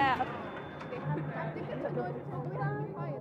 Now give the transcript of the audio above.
Yeah. I think it's annoying. Do we have to buy it?